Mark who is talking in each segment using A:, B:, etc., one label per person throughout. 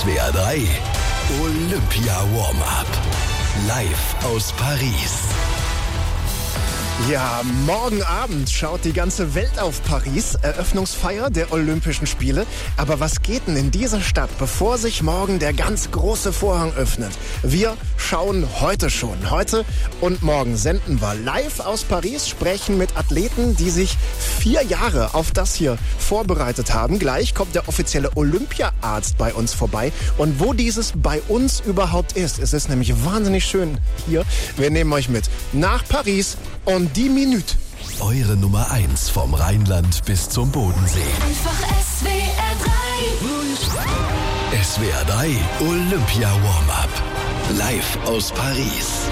A: SWR 3 Olympia Warm-Up. Live aus Paris.
B: Ja, morgen Abend schaut die ganze Welt auf Paris. Eröffnungsfeier der Olympischen Spiele. Aber was geht denn in dieser Stadt, bevor sich morgen der ganz große Vorhang öffnet? Wir schauen heute schon. Heute und morgen senden wir live aus Paris, sprechen mit Athleten, die sich 4 Jahre auf das hier vorbereitet haben. Gleich kommt der offizielle Olympiaarzt bei uns vorbei. Und wo dieses bei uns überhaupt ist, es ist nämlich wahnsinnig schön hier. Wir nehmen euch mit nach Paris und die Minute.
A: Eure Nummer 1 vom Rheinland bis zum Bodensee.
C: Einfach SWR 3.
A: SWR 3 Olympia Warm-Up. Live aus Paris.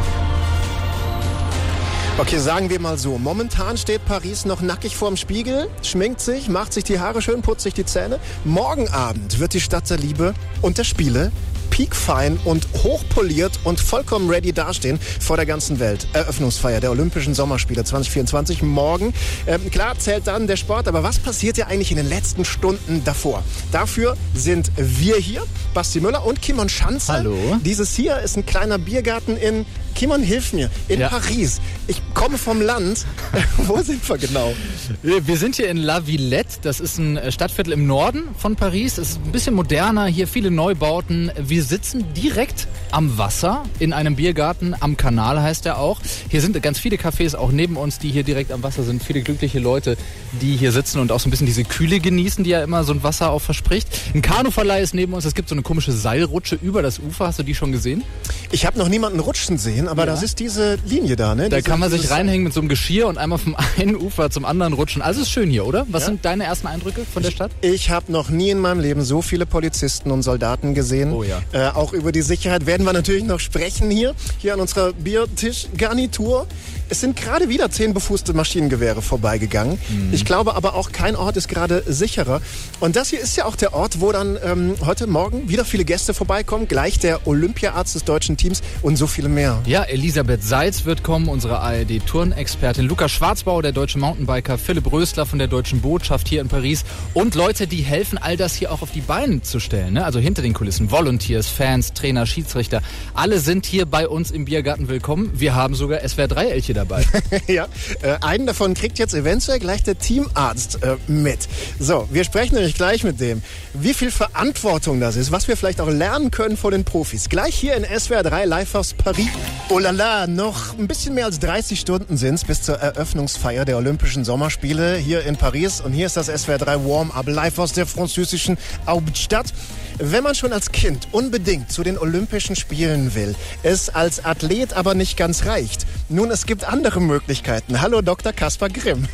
B: Okay, sagen wir mal so. Momentan steht Paris noch nackig vorm Spiegel, schminkt sich, macht sich die Haare schön, putzt sich die Zähne. Morgen Abend wird die Stadt der Liebe und der Spiele piekfein und hochpoliert und vollkommen ready dastehen vor der ganzen Welt. Eröffnungsfeier der Olympischen Sommerspiele 2024 morgen. Klar zählt dann der Sport, aber was passiert ja eigentlich in den letzten Stunden davor? Dafür sind wir hier, Basti Müller und Kimon Schanze.
D: Hallo.
B: Dieses hier ist ein kleiner Biergarten in, Kimon, hilf mir, in Paris. Ich komme vom Land. Wo sind wir genau?
D: Wir sind hier in La Villette. Das ist ein Stadtviertel im Norden von Paris. Es ist ein bisschen moderner, hier viele Neubauten. Wir sitzen direkt am Wasser in einem Biergarten, am Kanal heißt er auch. Hier sind ganz viele Cafés auch neben uns, die hier direkt am Wasser sind. Viele glückliche Leute, die hier sitzen und auch so ein bisschen diese Kühle genießen, die ja immer so ein Wasser auch verspricht. Ein Kanuverleih ist neben uns. Es gibt so eine komische Seilrutsche über das Ufer. Hast du die schon gesehen?
B: Ich habe noch niemanden rutschen sehen, aber das ist diese Linie da, ne?
D: Da kann man sich reinhängen mit so einem Geschirr und einmal vom einen Ufer zum anderen rutschen. Also ist schön hier, oder? Was sind deine ersten Eindrücke von der Stadt?
B: Ich habe noch nie in meinem Leben so viele Polizisten und Soldaten gesehen.
D: Oh ja.
B: Auch über die Sicherheit werden wir natürlich noch sprechen hier an unserer Biertischgarnitur. Es sind gerade wieder 10 befußte Maschinengewehre vorbeigegangen. Ich glaube aber auch, kein Ort ist gerade sicherer. Und das hier ist ja auch der Ort, wo dann heute Morgen wieder viele Gäste vorbeikommen. Gleich der Olympiaarzt des deutschen Teams und so viele mehr.
D: Ja, Elisabeth Seitz wird kommen, unsere ARD-Turnexpertin. Lukas Schwarzbauer, der deutsche Mountainbiker. Philipp Rösler von der Deutschen Botschaft hier in Paris. Und Leute, die helfen, all das hier auch auf die Beine zu stellen. Ne? Also hinter den Kulissen. Volunteers, Fans, Trainer, Schiedsrichter. Alle sind hier bei uns im Biergarten willkommen. Wir haben sogar SWR 3 Elche dabei.
B: Ja, einen davon kriegt jetzt eventuell gleich der Teamarzt mit. So, wir sprechen nämlich gleich mit dem, wie viel Verantwortung das ist, was wir vielleicht auch lernen können von den Profis. Gleich hier in SWR 3 live aus Paris. Oh la la, noch ein bisschen mehr als 30 Stunden sind es bis zur Eröffnungsfeier der Olympischen Sommerspiele hier in Paris. Und hier ist das SWR 3 Warm-Up live aus der französischen Hauptstadt. Wenn man schon als Kind unbedingt zu den Olympischen Spielen will, es als Athlet aber nicht ganz reicht. Nun, es gibt andere Möglichkeiten. Hallo Dr. Kaspar Grimm.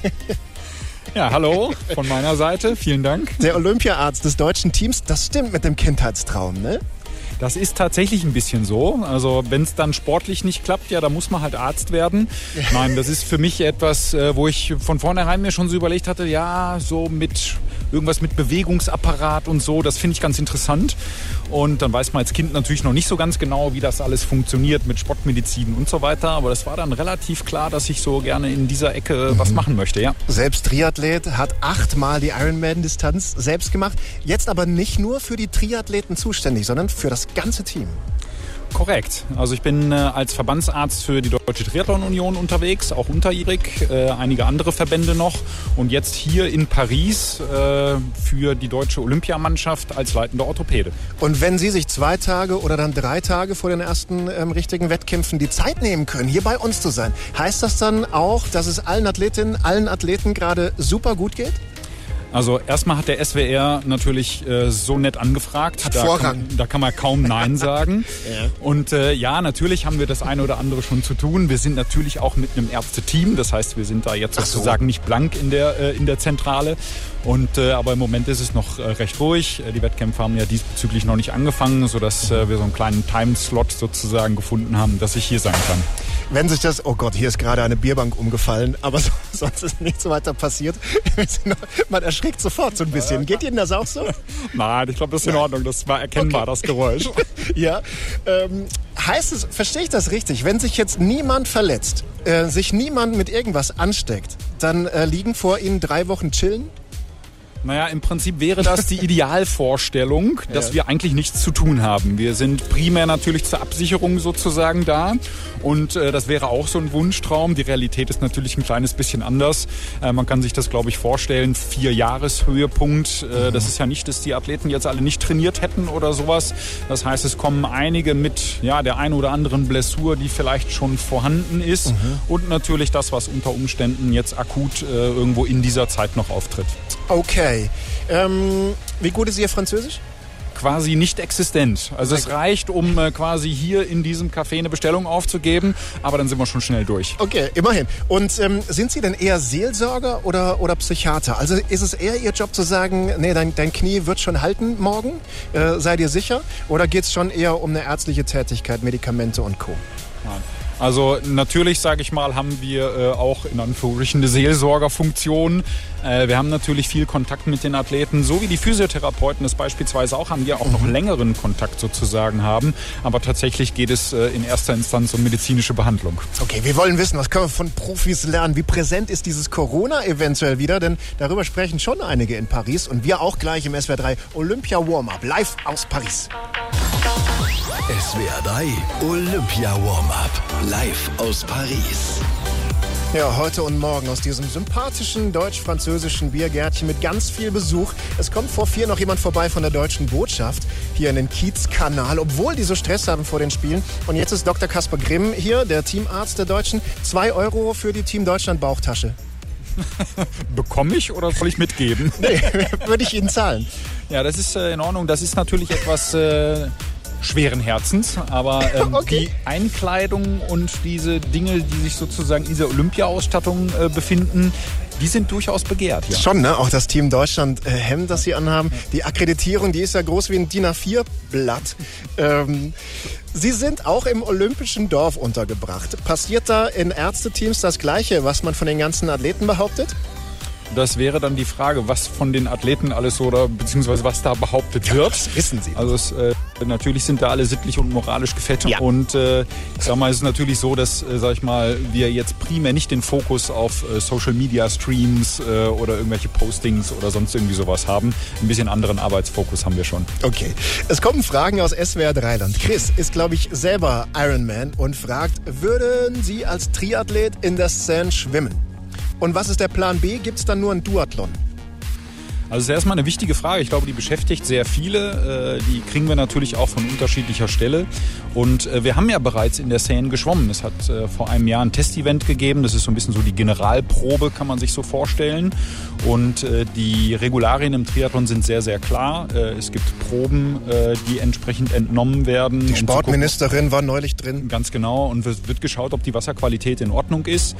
E: Ja, hallo von meiner Seite. Vielen Dank.
B: Der Olympiaarzt des deutschen Teams, das stimmt mit dem Kindheitstraum, ne?
E: Das ist tatsächlich ein bisschen so. Also wenn es dann sportlich nicht klappt, ja, da muss man halt Arzt werden. Nein, das ist für mich etwas, wo ich von vornherein mir schon so überlegt hatte, ja, so mit irgendwas mit Bewegungsapparat und so, das finde ich ganz interessant. Und dann weiß man als Kind natürlich noch nicht so ganz genau, wie das alles funktioniert mit Sportmedizin und so weiter. Aber das war dann relativ klar, dass ich so gerne in dieser Ecke was machen möchte, ja.
B: Selbst Triathlet, hat 8-mal die Ironman-Distanz selbst gemacht. Jetzt aber nicht nur für die Triathleten zuständig, sondern für das ganze Team.
E: Korrekt. Also ich bin als Verbandsarzt für die Deutsche Triathlon-Union unterwegs, auch unterjährig, einige andere Verbände noch. Und jetzt hier in Paris für die deutsche Olympiamannschaft als leitender Orthopäde.
B: Und wenn Sie sich 2 Tage oder dann 3 Tage vor den ersten richtigen Wettkämpfen die Zeit nehmen können, hier bei uns zu sein, heißt das dann auch, dass es allen Athletinnen, allen Athleten gerade super gut geht?
E: Also erstmal hat der SWR natürlich so nett angefragt.
B: Hat Vorrang.
E: Da kann man kaum Nein sagen.
B: Ja.
E: Und ja, natürlich haben wir das eine oder andere schon zu tun. Wir sind natürlich auch mit einem Ärzteteam. Das heißt, wir sind da jetzt sozusagen nicht blank in der Zentrale. Und aber im Moment ist es noch recht ruhig. Die Wettkämpfe haben ja diesbezüglich noch nicht angefangen, sodass wir so einen kleinen Timeslot sozusagen gefunden haben, dass ich hier sein kann.
B: Wenn sich das, oh Gott, hier ist gerade eine Bierbank umgefallen, aber sonst ist nichts weiter passiert. Man erschrickt sofort so ein bisschen. Geht Ihnen das auch so?
E: Nein, ich glaube, das ist in Ordnung. Das war erkennbar, das Geräusch.
B: Ja, heißt es, verstehe ich das richtig, wenn sich jetzt niemand verletzt, sich niemand mit irgendwas ansteckt, dann liegen vor Ihnen 3 Wochen Chillen?
E: Naja, im Prinzip wäre das die Idealvorstellung, dass wir eigentlich nichts zu tun haben. Wir sind primär natürlich zur Absicherung sozusagen da und das wäre auch so ein Wunschtraum. Die Realität ist natürlich ein kleines bisschen anders. Man kann sich das, glaube ich, vorstellen, 4-Jahres-Höhepunkt. Das ist ja nicht, dass die Athleten jetzt alle nicht trainiert hätten oder sowas. Das heißt, es kommen einige mit der ein oder anderen Blessur, die vielleicht schon vorhanden ist und natürlich das, was unter Umständen jetzt akut irgendwo in dieser Zeit noch auftritt.
B: Okay. Wie gut ist Ihr Französisch?
E: Quasi nicht existent. Also es reicht, um quasi hier in diesem Café eine Bestellung aufzugeben, aber dann sind wir schon schnell durch.
B: Okay, immerhin. Und sind Sie denn eher Seelsorger oder Psychiater? Also ist es eher Ihr Job zu sagen, nee, dein Knie wird schon halten morgen, sei dir sicher? Oder geht es schon eher um eine ärztliche Tätigkeit, Medikamente und Co.?
E: Nein. Also natürlich, sage ich mal, haben wir auch in Anführungsstrichen eine Seelsorgerfunktion. Wir haben natürlich viel Kontakt mit den Athleten, so wie die Physiotherapeuten das beispielsweise auch haben, die ja auch noch längeren Kontakt sozusagen haben. Aber tatsächlich geht es in erster Instanz um medizinische Behandlung.
B: Okay, wir wollen wissen, was können wir von Profis lernen? Wie präsent ist dieses Corona eventuell wieder? Denn darüber sprechen schon einige in Paris und wir auch gleich im SWR 3 Olympia Warm-Up, live aus Paris.
A: SWR 3 Olympia Warm-Up, live aus Paris.
B: Ja, heute und morgen aus diesem sympathischen deutsch-französischen Biergärtchen mit ganz viel Besuch. Es kommt vor 4 noch jemand vorbei von der Deutschen Botschaft hier in den Kiezkanal, obwohl die so Stress haben vor den Spielen. Und jetzt ist Dr. Kasper Grimm hier, der Teamarzt der Deutschen. 2 € für die Team Deutschland Bauchtasche.
E: Bekomme ich oder soll ich mitgeben?
B: Nee, würde ich Ihnen zahlen.
E: Ja, das ist in Ordnung. Das ist natürlich etwas schweren Herzens, aber
B: okay.
E: Die Einkleidung und diese Dinge, die sich sozusagen in dieser Olympia-Ausstattung befinden, die sind durchaus begehrt. Ja.
B: Schon, ne? Auch das Team Deutschland Hemd, das Sie anhaben. Die Akkreditierung, die ist ja groß wie ein DIN A4-Blatt. Sie sind auch im Olympischen Dorf untergebracht. Passiert da in Ärzteteams das Gleiche, was man von den ganzen Athleten behauptet?
E: Das wäre dann die Frage, was von den Athleten alles so oder beziehungsweise was da behauptet wird.
B: Das wissen Sie.
E: Also natürlich sind da alle sittlich und moralisch gefettet. Ja. Und ich sag mal, es ist natürlich so, dass wir jetzt primär nicht den Fokus auf Social Media Streams oder irgendwelche Postings oder sonst irgendwie sowas haben. Ein bisschen anderen Arbeitsfokus haben wir schon.
B: Okay. Es kommen Fragen aus SWR 3-Land. Chris ist, glaube ich, selber Ironman und fragt, würden Sie als Triathlet in der Seine schwimmen? Und was ist der Plan B? Gibt es dann nur einen Duathlon?
E: Also es ist erstmal eine wichtige Frage. Ich glaube, die beschäftigt sehr viele. Die kriegen wir natürlich auch von unterschiedlicher Stelle. Und wir haben ja bereits in der Seine geschwommen. Es hat vor einem Jahr ein Testevent gegeben. Das ist so ein bisschen so die Generalprobe, kann man sich so vorstellen. Und die Regularien im Triathlon sind sehr, sehr klar. Es gibt Proben, die entsprechend entnommen werden.
B: Die Sportministerin war neulich drin.
E: Ganz genau. Und es wird geschaut, ob die Wasserqualität in Ordnung ist.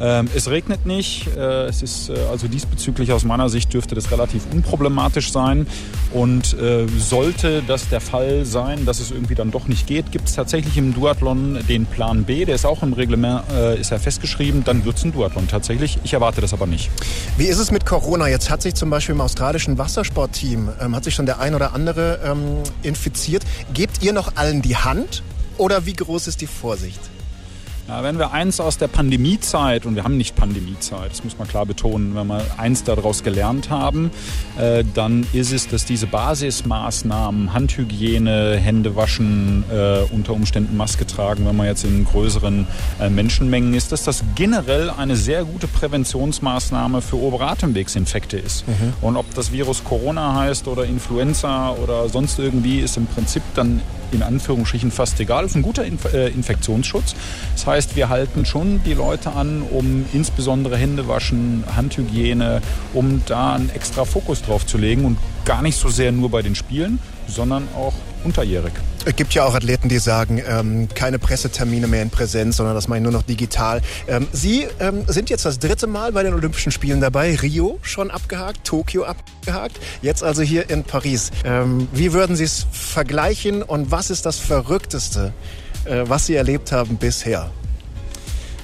E: Es regnet nicht. Es ist also diesbezüglich aus meiner Sicht dürfte das relativ unproblematisch sein. Und sollte das der Fall sein, dass es irgendwie dann doch nicht geht, gibt es tatsächlich im Duathlon den Plan B. Der ist auch im Reglement ist ja festgeschrieben. Dann wird es ein Duathlon tatsächlich. Ich erwarte das aber nicht.
B: Wie ist es mit Corona? Jetzt hat sich zum Beispiel im australischen Wassersportteam hat sich schon der ein oder andere infiziert. Gebt ihr noch allen die Hand oder wie groß ist die Vorsicht?
E: Ja, wenn wir eins aus der Pandemiezeit, und wir haben nicht Pandemiezeit, das muss man klar betonen, wenn wir eins daraus gelernt haben, dann ist es, dass diese Basismaßnahmen, Handhygiene, Hände waschen, unter Umständen Maske tragen, wenn man jetzt in größeren Menschenmengen ist, dass das generell eine sehr gute Präventionsmaßnahme für obere Atemwegsinfekte ist. Und ob das Virus Corona heißt oder Influenza oder sonst irgendwie, ist im Prinzip dann in Anführungsstrichen fast egal. Das ist ein guter Infektionsschutz. Das heißt, wir halten schon die Leute an, um insbesondere Händewaschen, Handhygiene, um da einen extra Fokus drauf zu legen und gar nicht so sehr nur bei den Spielen, sondern auch unterjährig.
B: Es gibt ja auch Athleten, die sagen, keine Pressetermine mehr in Präsenz, sondern das mache ich nur noch digital. Sie sind jetzt das 3. Mal bei den Olympischen Spielen dabei. Rio schon abgehakt, Tokio abgehakt, jetzt also hier in Paris. Wie würden Sie es vergleichen und was ist das Verrückteste, was Sie erlebt haben bisher?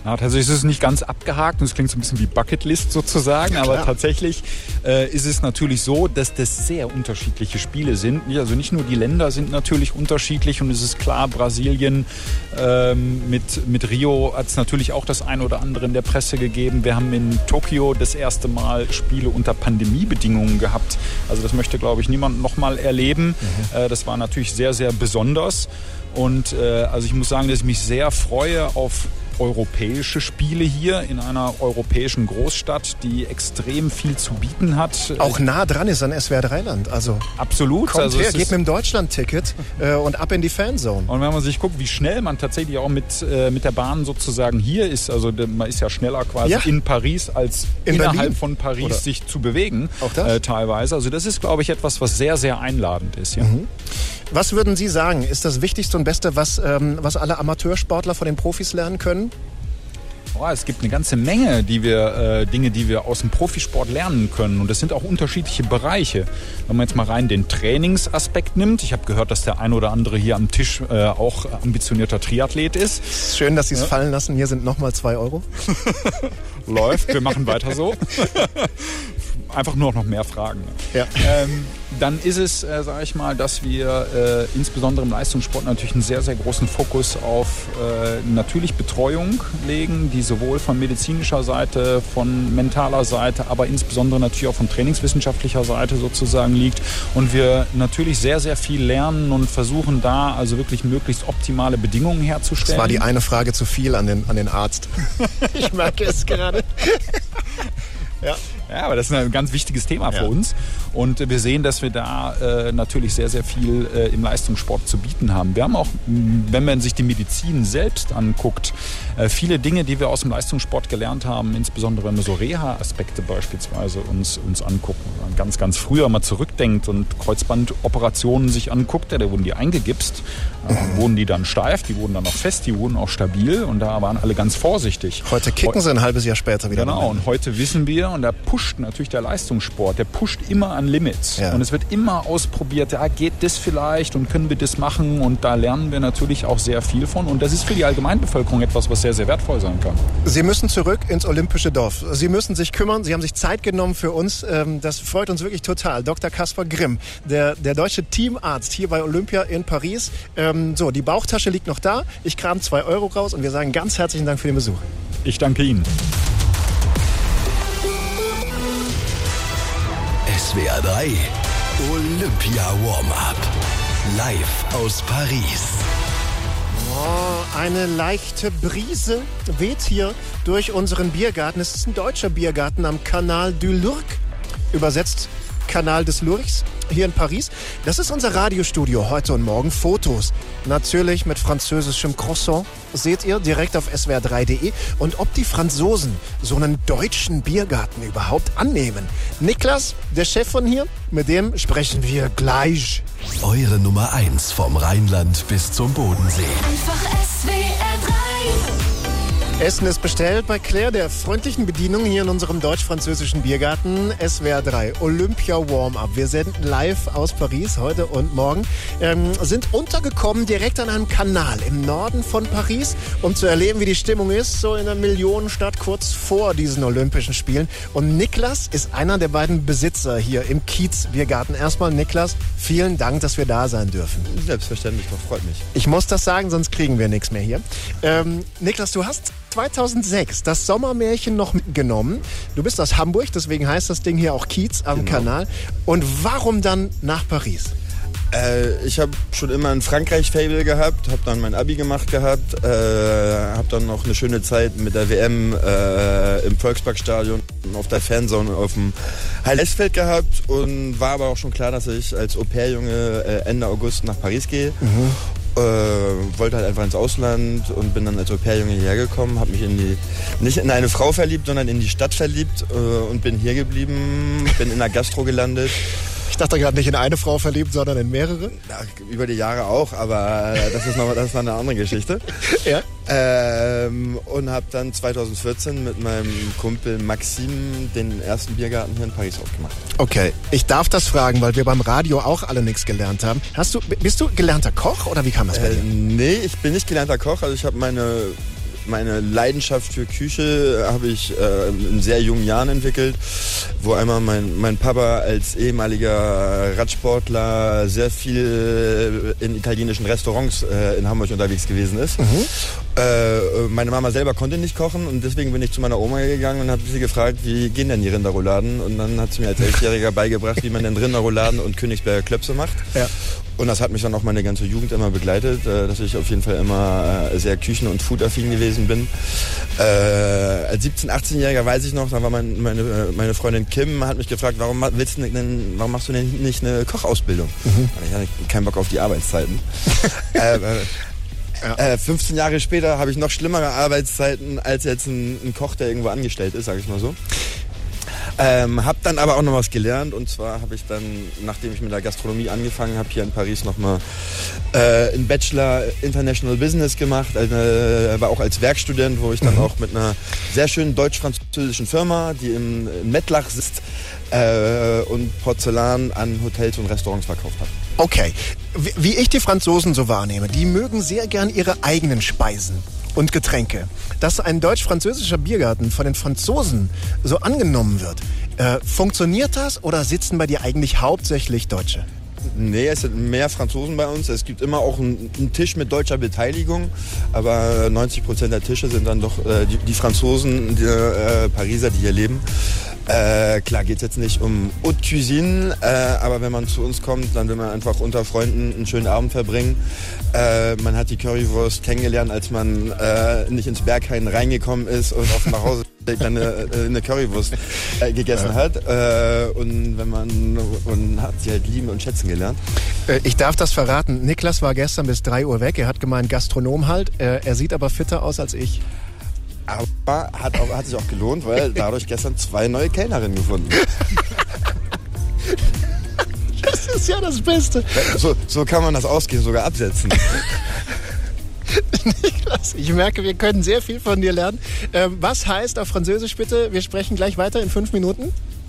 E: Ja, tatsächlich ist es nicht ganz abgehakt und es klingt so ein bisschen wie Bucketlist sozusagen, aber tatsächlich ist es natürlich so, dass das sehr unterschiedliche Spiele sind. Also nicht nur die Länder sind natürlich unterschiedlich und es ist klar, Brasilien mit Rio hat es natürlich auch das ein oder andere in der Presse gegeben. Wir haben in Tokio das erste Mal Spiele unter Pandemiebedingungen gehabt. Also das möchte, glaube ich, niemand nochmal erleben. Das war natürlich sehr, sehr besonders. Und also ich muss sagen, dass ich mich sehr freue auf europäische Spiele hier in einer europäischen Großstadt, die extrem viel zu bieten hat.
B: Auch nah dran ist an SWR 3 Land. Also
E: absolut.
B: Kommt
E: also
B: her, geht mit dem Deutschland-Ticket und ab in die Fanzone.
E: Und wenn man sich guckt, wie schnell man tatsächlich auch mit der Bahn sozusagen hier ist, also man ist ja schneller quasi in Paris als innerhalb Berlin. Von Paris oder sich zu bewegen.
B: Auch das?
E: Teilweise. Also das ist, glaube ich, etwas, was sehr, sehr einladend ist. Ja.
B: Was würden Sie sagen, ist das Wichtigste und Beste, was alle Amateursportler von den Profis lernen können?
E: Es gibt eine ganze Menge, Dinge, die wir aus dem Profisport lernen können. Und das sind auch unterschiedliche Bereiche. Wenn man jetzt mal rein den Trainingsaspekt nimmt. Ich habe gehört, dass der ein oder andere hier am Tisch auch ambitionierter Triathlet ist.
B: Schön, dass Sie es fallen lassen. Hier sind nochmal 2 Euro.
E: Läuft, wir machen weiter so. Einfach nur noch mehr Fragen.
B: Ja.
E: Dann ist es, sage ich mal, dass wir insbesondere im Leistungssport natürlich einen sehr, sehr großen Fokus auf natürlich Betreuung legen, die sowohl von medizinischer Seite, von mentaler Seite, aber insbesondere natürlich auch von trainingswissenschaftlicher Seite sozusagen liegt. Und wir natürlich sehr, sehr viel lernen und versuchen da also wirklich möglichst optimale Bedingungen herzustellen.
B: Das war die eine Frage zu viel an den Arzt. Ich merke es gerade.
E: Ja, aber das ist ein ganz wichtiges Thema für uns. Und wir sehen, dass wir da natürlich sehr, sehr viel im Leistungssport zu bieten haben. Wir haben auch, wenn man sich die Medizin selbst anguckt, viele Dinge, die wir aus dem Leistungssport gelernt haben, insbesondere wenn wir so Reha-Aspekte beispielsweise uns angucken. Wenn man ganz, ganz früher mal zurückdenkt und Kreuzbandoperationen sich anguckt, da wurden die eingegipst, wurden die dann steif, die wurden dann noch fest, die wurden auch stabil und da waren alle ganz vorsichtig.
B: Heute kicken sie ein halbes Jahr später wieder.
E: Genau, und heute wissen wir, und da pusht natürlich der Leistungssport, der pusht immer an Limits. Ja. Und es wird immer ausprobiert, geht das vielleicht und können wir das machen und da lernen wir natürlich auch sehr viel von und das ist für die Allgemeinbevölkerung etwas, was sehr, sehr wertvoll sein kann.
B: Sie müssen zurück ins Olympische Dorf. Sie müssen sich kümmern, Sie haben sich Zeit genommen für uns. Das freut uns wirklich total. Dr. Kaspar Grimm, der deutsche Teamarzt hier bei Olympia in Paris. So, die Bauchtasche liegt noch da. Ich kram 2 Euro raus und wir sagen ganz herzlichen Dank für den Besuch.
E: Ich danke Ihnen.
A: SWR 3 Olympia Warm-Up. Live aus Paris.
B: Oh, eine leichte Brise weht hier durch unseren Biergarten. Es ist ein deutscher Biergarten am Canal du Lurch. Übersetzt Kanal des Lurchs hier in Paris. Das ist unser Radiostudio heute und morgen. Fotos natürlich mit französischem Croissant seht ihr direkt auf swr3.de. Und ob die Franzosen so einen deutschen Biergarten überhaupt annehmen. Niklas, der Chef von hier, mit dem sprechen wir gleich.
A: Eure Nummer 1 vom Rheinland bis zum Bodensee.
C: Einfach SWR 3.
B: Essen ist bestellt bei Claire, der freundlichen Bedienung hier in unserem deutsch-französischen Biergarten SWR 3 Olympia Warm-Up. Wir senden live aus Paris heute und morgen. Sind untergekommen direkt an einem Kanal im Norden von Paris, um zu erleben, wie die Stimmung ist, so in einer Millionenstadt kurz vor diesen Olympischen Spielen. Und Niklas ist einer der beiden Besitzer hier im Kiez-Biergarten. Erstmal Niklas, vielen Dank, dass wir da sein dürfen.
F: Selbstverständlich, doch, freut mich.
B: Ich muss das sagen, sonst kriegen wir nichts mehr hier. Niklas, du hast 2006 das Sommermärchen noch mitgenommen. Du bist aus Hamburg, deswegen heißt das Ding hier auch Kiez am Kanal. Und warum dann nach Paris?
F: Ich habe schon immer ein Frankreich-Fable gehabt, habe dann mein Abi gemacht gehabt, habe dann noch eine schöne Zeit mit der WM im Volksparkstadion auf der Fanzone auf dem Heil-Esfeld gehabt und war aber auch schon klar, dass ich als Au-pair-Junge Ende August nach Paris gehe. Wollte halt einfach ins Ausland und bin dann als Au-pair-Junge hierher gekommen, habe mich nicht in eine Frau verliebt, sondern in die Stadt verliebt und bin hier geblieben, bin in der Gastro gelandet.
B: Ich dachte gerade nicht in eine Frau verliebt, sondern in mehrere.
F: Ja, über die Jahre auch, aber das ist noch eine andere Geschichte.
B: Ja.
F: Und habe dann 2014 mit meinem Kumpel Maxim den ersten Biergarten hier in Paris aufgemacht.
B: Okay, ich darf das fragen, weil wir beim Radio auch alle nichts gelernt haben. Bist du gelernter Koch oder wie kam das bei dir?
F: Nee, ich bin nicht gelernter Koch. Also ich habe meine meine Leidenschaft für Küche habe ich in sehr jungen Jahren entwickelt, wo einmal mein Papa als ehemaliger Radsportler sehr viel in italienischen Restaurants in Hamburg unterwegs gewesen ist. Meine Mama selber konnte nicht kochen und deswegen bin ich zu meiner Oma gegangen und habe sie gefragt, wie gehen denn die Rinderrouladen? Und dann hat sie mir als 11-Jähriger beigebracht, wie man denn Rinderrouladen und Königsberger Klöpse macht. Ja. Und das hat mich dann auch meine ganze Jugend immer begleitet, dass ich auf jeden Fall immer sehr küchen- und foodaffin gewesen bin. Als 17-, 18-Jähriger weiß ich noch, da war meine Freundin Kim, hat mich gefragt, warum machst du denn nicht eine Kochausbildung? Ich hatte keinen Bock auf die Arbeitszeiten. 15 Jahre später habe ich noch schlimmere Arbeitszeiten als jetzt ein Koch, der irgendwo angestellt ist, sage ich mal so. Hab dann aber auch noch was gelernt und zwar habe ich dann, nachdem ich mit der Gastronomie angefangen habe, hier in Paris nochmal einen Bachelor International Business gemacht, aber auch als Werkstudent, wo ich dann auch mit einer sehr schönen deutsch-französischen Firma, die in Mettlach sitzt, und Porzellan an Hotels und Restaurants verkauft habe.
B: Okay, wie ich die Franzosen so wahrnehme, die mögen sehr gern ihre eigenen Speisen und Getränke. Dass ein deutsch-französischer Biergarten von den Franzosen so angenommen wird, funktioniert das oder sitzen bei dir eigentlich hauptsächlich Deutsche?
F: Nee, es sind mehr Franzosen bei uns. Es gibt immer auch einen Tisch mit deutscher Beteiligung, aber 90% der Tische sind dann doch die Franzosen, die Pariser, die hier leben. Klar geht es jetzt nicht um Haute Cuisine, aber wenn man zu uns kommt, dann will man einfach unter Freunden einen schönen Abend verbringen. Man hat die Currywurst kennengelernt, als man nicht ins Berghain reingekommen ist und auf dem Nachhauseweg dann eine Currywurst gegessen hat. Und man hat sie halt lieben und schätzen gelernt.
B: Ich darf das verraten. Niklas war gestern bis 3 Uhr weg. Er hat gemeint, Gastronom halt. Er sieht aber fitter aus als ich.
F: Aber hat sich auch gelohnt, weil dadurch gestern 2 neue Kellnerinnen gefunden.
B: Das ist ja das Beste.
F: So kann man das Ausgehen sogar absetzen.
B: Niklas, ich merke, wir können sehr viel von dir lernen. Was heißt auf Französisch bitte, wir sprechen gleich weiter in 5 Minuten?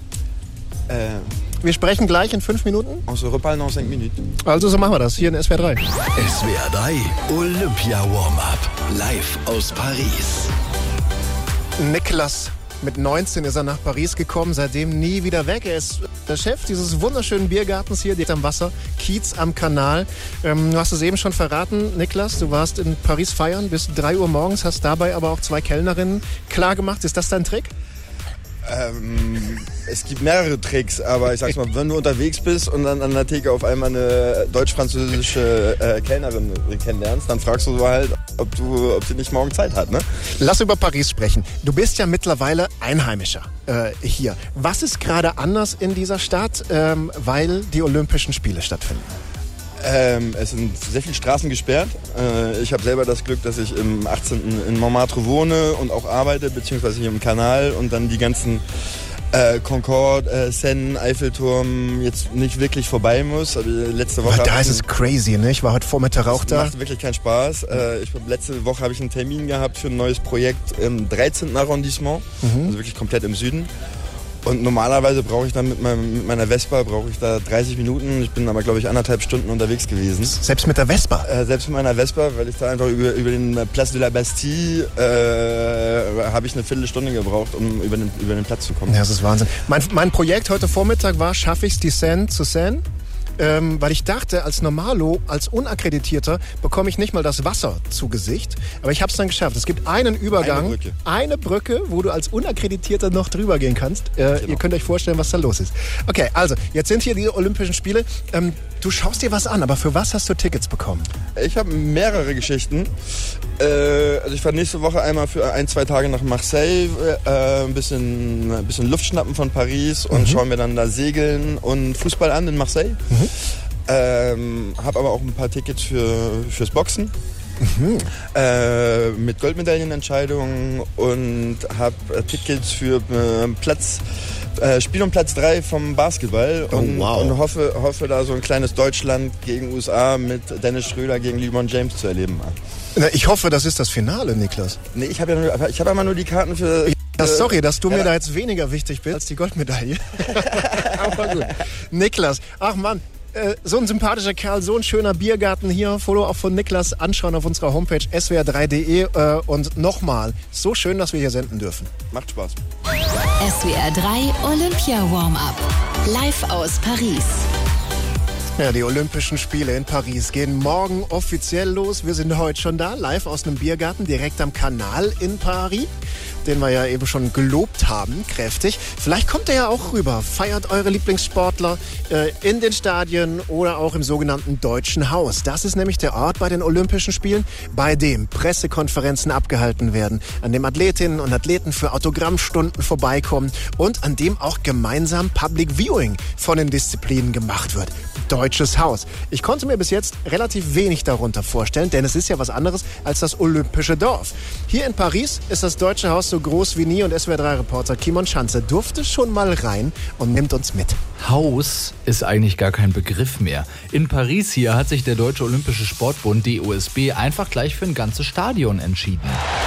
B: Wir sprechen gleich in 5 Minuten?
F: On se reparle dans 5 minutes.
B: Also so machen wir das, hier in SWR 3.
A: SWR 3 Olympia Warm-Up, live aus Paris.
B: Niklas, mit 19 ist er nach Paris gekommen, seitdem nie wieder weg. Er ist der Chef dieses wunderschönen Biergartens hier, direkt am Wasser, Kiez am Kanal. Du hast es eben schon verraten, Niklas, du warst in Paris feiern bis 3 Uhr morgens, hast dabei aber auch 2 Kellnerinnen klar gemacht. Ist das dein Trick?
F: Es gibt mehrere Tricks, aber ich sag's mal, wenn du unterwegs bist und dann an der Theke auf einmal eine deutsch-französische Kellnerin kennenlernst, dann fragst du so halt, ob sie nicht morgen Zeit hat, ne?
B: Lass über Paris sprechen. Du bist ja mittlerweile Einheimischer hier. Was ist gerade anders in dieser Stadt, weil die Olympischen Spiele stattfinden?
F: Es sind sehr viele Straßen gesperrt. Ich habe selber das Glück, dass ich im 18. in Montmartre wohne und auch arbeite, beziehungsweise hier im Kanal und dann die ganzen Concorde, Seine, Eiffelturm jetzt nicht wirklich vorbei muss. Also letzte Woche
B: da ist es crazy, ne? Ich war heute Vormittag auch da.
F: Macht wirklich keinen Spaß. Letzte Woche habe ich einen Termin gehabt für ein neues Projekt im 13. Arrondissement, also wirklich komplett im Süden. Und normalerweise brauche ich dann mit meiner Vespa 30 Minuten. Ich bin aber, glaube ich, 1,5 Stunden unterwegs gewesen.
B: Selbst mit der Vespa?
F: Selbst mit meiner Vespa, weil ich da einfach über den Place de la Bastille habe ich eine Viertelstunde gebraucht, um über den Platz zu kommen.
B: Ja, das ist Wahnsinn. Mein Projekt heute Vormittag war, schaffe ich es die Seine zu Seine? Weil ich dachte, als Normalo, als Unakkreditierter, bekomme ich nicht mal das Wasser zu Gesicht. Aber ich habe es dann geschafft. Es gibt einen Übergang, eine Brücke, wo du als Unakkreditierter noch drüber gehen kannst. Genau. Ihr könnt euch vorstellen, was da los ist. Okay, also, jetzt sind hier die Olympischen Spiele. Du schaust dir was an, aber für was hast du Tickets bekommen?
F: Ich habe mehrere Geschichten. Also ich fahre nächste Woche einmal für 1-2 Tage nach Marseille, ein bisschen Luft schnappen von Paris und schauen mir dann da Segeln und Fußball an in Marseille. Habe aber auch ein paar Tickets fürs Boxen. Mit Goldmedaillenentscheidungen und habe Tickets für Spiel um Platz 3 vom Basketball und hoffe da so ein kleines Deutschland gegen USA mit Dennis Schröder gegen LeBron James zu erleben.
B: Ich hoffe, das ist das Finale, Niklas.
F: Nee, ich habe ja immer nur die Karten für...
B: Sorry, dass du mir da jetzt weniger wichtig bist als die Goldmedaille. Aber gut. Niklas, ach Mann, So ein sympathischer Kerl, so ein schöner Biergarten hier. Follow auch von Niklas anschauen auf unserer Homepage swr3.de. Und nochmal, so schön, dass wir hier senden dürfen.
F: Macht Spaß.
C: SWR 3 Olympia Warm-Up. Live aus Paris.
B: Ja, die Olympischen Spiele in Paris gehen morgen offiziell los. Wir sind heute schon da, live aus einem Biergarten, direkt am Kanal in Paris, den wir ja eben schon gelobt haben, kräftig. Vielleicht kommt er ja auch rüber, feiert eure Lieblingssportler in den Stadien oder auch im sogenannten Deutschen Haus. Das ist nämlich der Ort bei den Olympischen Spielen, bei dem Pressekonferenzen abgehalten werden, an dem Athletinnen und Athleten für Autogrammstunden vorbeikommen und an dem auch gemeinsam Public Viewing von den Disziplinen gemacht wird. Deutsches Haus. Ich konnte mir bis jetzt relativ wenig darunter vorstellen, denn es ist ja was anderes als das Olympische Dorf. Hier in Paris ist das Deutsche Haus so groß wie nie und SWR3-Reporter Kimon Schanze durfte schon mal rein und nimmt uns mit.
D: Haus ist eigentlich gar kein Begriff mehr. In Paris hier hat sich der Deutsche Olympische Sportbund, DOSB, einfach gleich für ein ganzes Stadion entschieden.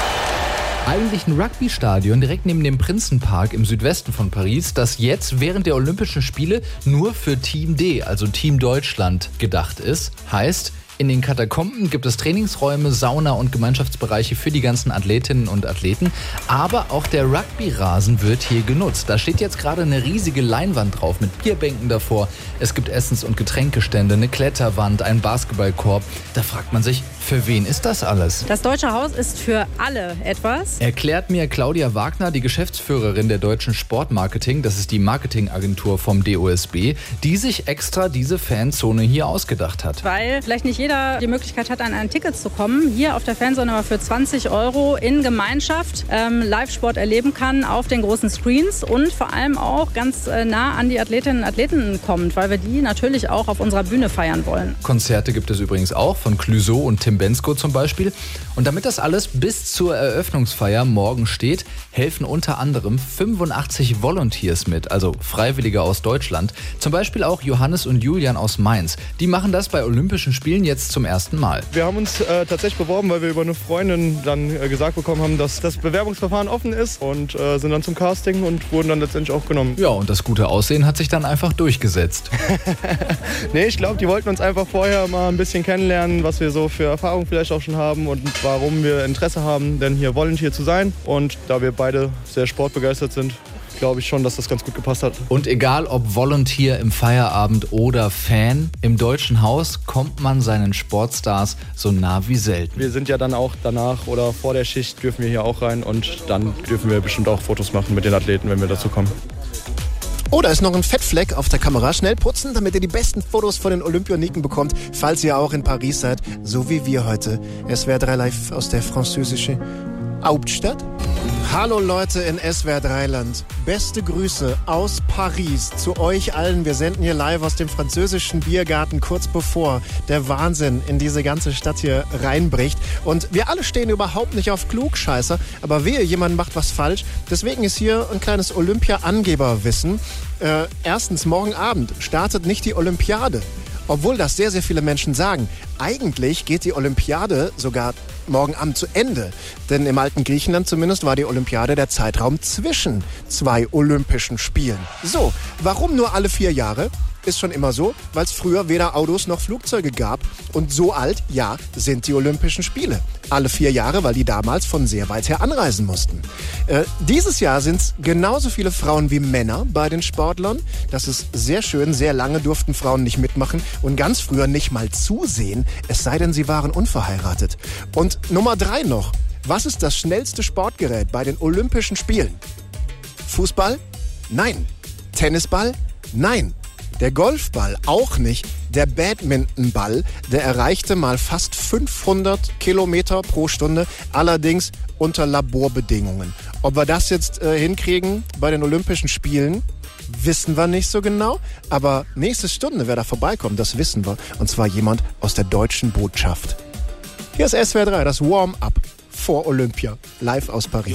D: Eigentlich ein Rugby-Stadion direkt neben dem Prinzenpark im Südwesten von Paris, das jetzt während der Olympischen Spiele nur für Team D, also Team Deutschland, gedacht ist. Heißt, in den Katakomben gibt es Trainingsräume, Sauna und Gemeinschaftsbereiche für die ganzen Athletinnen und Athleten. Aber auch der Rugby-Rasen wird hier genutzt. Da steht jetzt gerade eine riesige Leinwand drauf mit Bierbänken davor. Es gibt Essens- und Getränkestände, eine Kletterwand, einen Basketballkorb. Da fragt man sich, für wen ist das alles?
G: Das Deutsche Haus ist für alle etwas.
D: Erklärt mir Claudia Wagner, die Geschäftsführerin der Deutschen Sportmarketing, das ist die Marketingagentur vom DOSB, die sich extra diese Fanzone hier ausgedacht hat.
G: Weil vielleicht nicht jeder die Möglichkeit hat, an ein Ticket zu kommen. Hier auf der Fanzone aber für 20 € in Gemeinschaft Live-Sport erleben kann auf den großen Screens und vor allem auch ganz nah an die Athletinnen und Athleten kommt, weil wir die natürlich auch auf unserer Bühne feiern wollen.
D: Konzerte gibt es übrigens auch von Clouseau und Tim Bensko zum Beispiel. Und damit das alles bis zur Eröffnungsfeier morgen steht, helfen unter anderem 85 Volunteers mit, also Freiwillige aus Deutschland. Zum Beispiel auch Johannes und Julian aus Mainz. Die machen das bei Olympischen Spielen jetzt zum ersten Mal.
H: Wir haben uns tatsächlich beworben, weil wir über eine Freundin dann gesagt bekommen haben, dass das Bewerbungsverfahren offen ist und sind dann zum Casting und wurden dann letztendlich auch genommen.
D: Ja, und das gute Aussehen hat sich dann einfach durchgesetzt.
H: Nee, ich glaube, die wollten uns einfach vorher mal ein bisschen kennenlernen, was wir so für Erfahrungen vielleicht auch schon haben und warum wir Interesse haben, denn hier Volunteer zu sein. Und da wir beide sehr sportbegeistert sind, glaube ich schon, dass das ganz gut gepasst hat.
D: Und egal ob Volunteer im Feierabend oder Fan, im Deutschen Haus kommt man seinen Sportstars so nah wie selten.
H: Wir sind ja dann auch danach oder vor der Schicht dürfen wir hier auch rein und dann dürfen wir bestimmt auch Fotos machen mit den Athleten, wenn wir dazu kommen.
B: Oh, da ist noch ein Fettfleck auf der Kamera. Schnell putzen, damit ihr die besten Fotos von den Olympioniken bekommt, falls ihr auch in Paris seid, so wie wir heute. SWR3 live aus der französischen Hauptstadt. Hallo Leute in SWR3-Land. Beste Grüße aus Paris zu euch allen. Wir senden hier live aus dem französischen Biergarten, kurz bevor der Wahnsinn in diese ganze Stadt hier reinbricht. Und wir alle stehen überhaupt nicht auf Klugscheißer, aber wehe, jemand macht was falsch. Deswegen ist hier ein kleines Olympia-Angeberwissen. Erstens, morgen Abend startet nicht die Olympiade. Obwohl das sehr, sehr viele Menschen sagen. Eigentlich geht die Olympiade sogar morgen Abend zu Ende. Denn im alten Griechenland zumindest war die Olympiade der Zeitraum zwischen zwei Olympischen Spielen. So, warum nur alle 4 Jahre? Ist schon immer so, weil es früher weder Autos noch Flugzeuge gab. Und so alt, ja, sind die Olympischen Spiele. Alle 4 Jahre, weil die damals von sehr weit her anreisen mussten. Dieses Jahr sind es genauso viele Frauen wie Männer bei den Sportlern. Das ist sehr schön. Sehr lange durften Frauen nicht mitmachen und ganz früher nicht mal zusehen, es sei denn, sie waren unverheiratet. Und Nummer 3 noch. Was ist das schnellste Sportgerät bei den Olympischen Spielen? Fußball? Nein. Tennisball? Nein. Der Golfball auch nicht. Der Badmintonball, der erreichte mal fast 500 Kilometer pro Stunde, allerdings unter Laborbedingungen. Ob wir das jetzt hinkriegen bei den Olympischen Spielen, wissen wir nicht so genau. Aber nächste Stunde, wer da vorbeikommt, das wissen wir. Und zwar jemand aus der deutschen Botschaft. Hier ist SWR3, das Warm-Up vor Olympia, live aus Paris.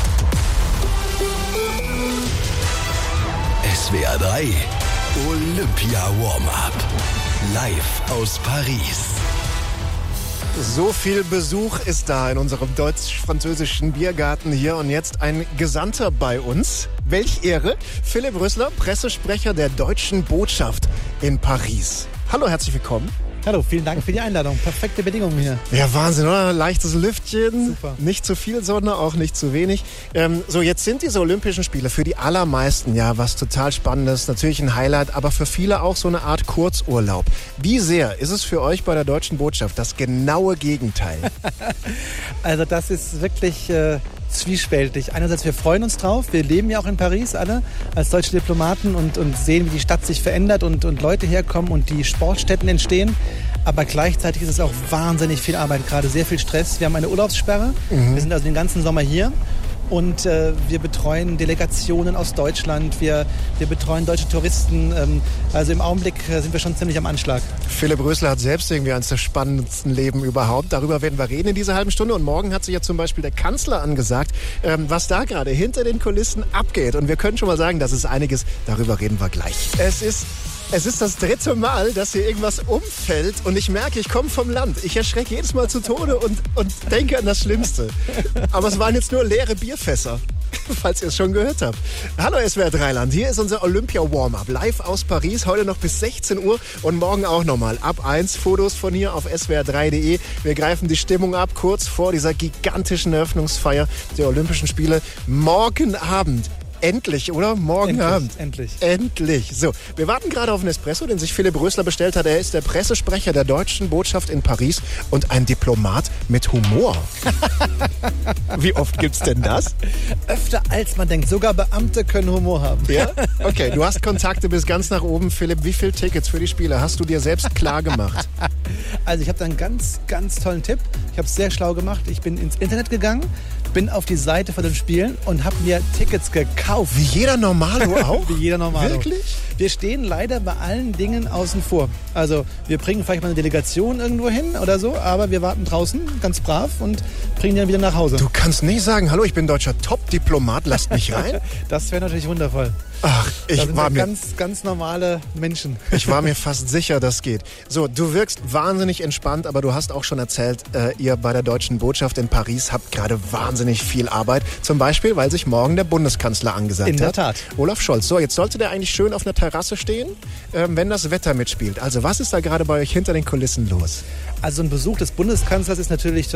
A: SWR 3 Olympia Warm-Up. Live aus Paris.
B: So viel Besuch ist da in unserem deutsch-französischen Biergarten hier und jetzt ein Gesandter bei uns. Welch Ehre! Philipp Rössler, Pressesprecher der Deutschen Botschaft in Paris. Hallo, herzlich willkommen.
I: Hallo, vielen Dank für die Einladung. Perfekte Bedingungen hier.
B: Ja, Wahnsinn, oder? Leichtes Lüftchen,
I: Super.
B: Nicht zu viel Sonne, auch nicht zu wenig. So, jetzt sind diese Olympischen Spiele für die allermeisten ja was total Spannendes, natürlich ein Highlight, aber für viele auch so eine Art Kurzurlaub. Wie sehr ist es für euch bei der Deutschen Botschaft das genaue Gegenteil?
I: Also das ist wirklich zwiespältig. Einerseits, wir freuen uns drauf. Wir leben ja auch in Paris alle als deutsche Diplomaten und sehen, wie die Stadt sich verändert und Leute herkommen und die Sportstätten entstehen. Aber gleichzeitig ist es auch wahnsinnig viel Arbeit, gerade sehr viel Stress. Wir haben eine Urlaubssperre. Wir sind also den ganzen Sommer hier. Und wir betreuen Delegationen aus Deutschland, wir betreuen deutsche Touristen. Also im Augenblick sind wir schon ziemlich am Anschlag.
B: Philipp Rösler hat selbst irgendwie eines der spannendsten Leben überhaupt. Darüber werden wir reden in dieser halben Stunde. Und morgen hat sich ja zum Beispiel der Kanzler angesagt, was da gerade hinter den Kulissen abgeht. Und wir können schon mal sagen, das ist einiges. Darüber reden wir gleich. Es ist das 3. Mal, dass hier irgendwas umfällt und ich merke, ich komme vom Land. Ich erschrecke jedes Mal zu Tode und denke an das Schlimmste. Aber es waren jetzt nur leere Bierfässer, falls ihr es schon gehört habt. Hallo SWR 3 Land, hier ist unser Olympia-Warm-Up. Live aus Paris, heute noch bis 16 Uhr und morgen auch nochmal. Ab 1 Fotos von hier auf swr3.de. Wir greifen die Stimmung ab, kurz vor dieser gigantischen Eröffnungsfeier der Olympischen Spiele. Morgen Abend. Endlich, oder? Morgen Abend. Endlich. So, wir warten gerade auf einen Espresso, den sich Philipp Rösler bestellt hat. Er ist der Pressesprecher der Deutschen Botschaft in Paris und ein Diplomat mit Humor. Wie oft gibt's denn das?
I: Öfter als man denkt. Sogar Beamte können Humor haben.
B: Ja? Okay, du hast Kontakte bis ganz nach oben. Philipp, wie viele Tickets für die Spiele hast du dir selbst klar gemacht?
I: Also ich habe da einen ganz, ganz tollen Tipp. Ich habe es sehr schlau gemacht. Ich bin ins Internet gegangen, bin auf die Seite von den Spielen und habe mir Tickets gekauft.
B: Wie jeder Normalo auch?
I: Wie jeder Normalo.
B: Wirklich?
I: Wir stehen leider bei allen Dingen außen vor. Also wir bringen vielleicht mal eine Delegation irgendwo hin oder so, aber wir warten draußen, ganz brav und bringen die dann wieder nach Hause.
B: Du kannst nicht sagen, hallo, ich bin deutscher Top-Diplomat, lasst mich rein?
I: Das wäre natürlich wundervoll.
B: Ach, ich war mir
I: ganz normale Menschen.
B: Ich war mir fast sicher, das geht. So, du wirkst wahnsinnig entspannt, aber du hast auch schon erzählt, ihr bei der Deutschen Botschaft in Paris habt gerade wahnsinnig viel Arbeit. Zum Beispiel, weil sich morgen der Bundeskanzler angesagt hat.
I: In der Tat.
B: Olaf Scholz. So, jetzt sollte der eigentlich schön auf einer Terrasse stehen, wenn das Wetter mitspielt. Also was ist da gerade bei euch hinter den Kulissen los?
I: Also ein Besuch des Bundeskanzlers ist natürlich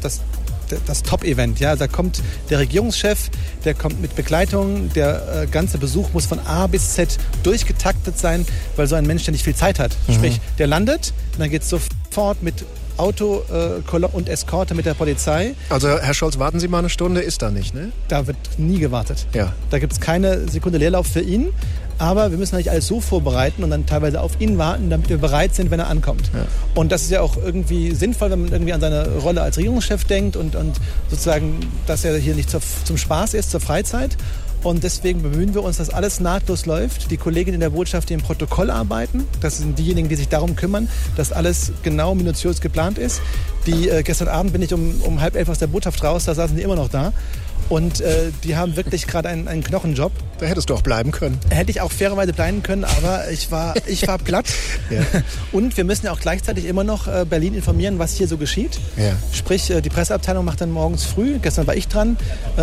I: das Top-Event. Ja? Da kommt der Regierungschef, der kommt mit Begleitung. Der ganze Besuch muss von A bis Z durchgetaktet sein, weil so ein Mensch, der nicht viel Zeit hat. Sprich, der landet und dann geht es sofort mit Auto und Eskorte mit der Polizei.
B: Also Herr Scholz, warten Sie mal eine Stunde, ist da nicht, ne?
I: Da wird nie gewartet.
B: Ja.
I: Da gibt es keine Sekunde Leerlauf für ihn. Aber wir müssen natürlich alles so vorbereiten und dann teilweise auf ihn warten, damit wir bereit sind, wenn er ankommt. Ja. Und das ist ja auch irgendwie sinnvoll, wenn man irgendwie an seine Rolle als Regierungschef denkt und sozusagen, dass er hier nicht zum Spaß ist, zur Freizeit. Und deswegen bemühen wir uns, dass alles nahtlos läuft. Die Kolleginnen in der Botschaft, die im Protokoll arbeiten, das sind diejenigen, die sich darum kümmern, dass alles genau minutiös geplant ist. Gestern Abend bin ich um 10:30 aus der Botschaft raus, da saßen die immer noch da. Und die haben wirklich gerade einen Knochenjob.
B: Da hättest du auch bleiben können.
I: Hätte ich auch fairerweise bleiben können, aber ich war platt. Ja. Und wir müssen ja auch gleichzeitig immer noch Berlin informieren, was hier so geschieht. Ja. Sprich, die Presseabteilung macht dann morgens früh, gestern war ich dran,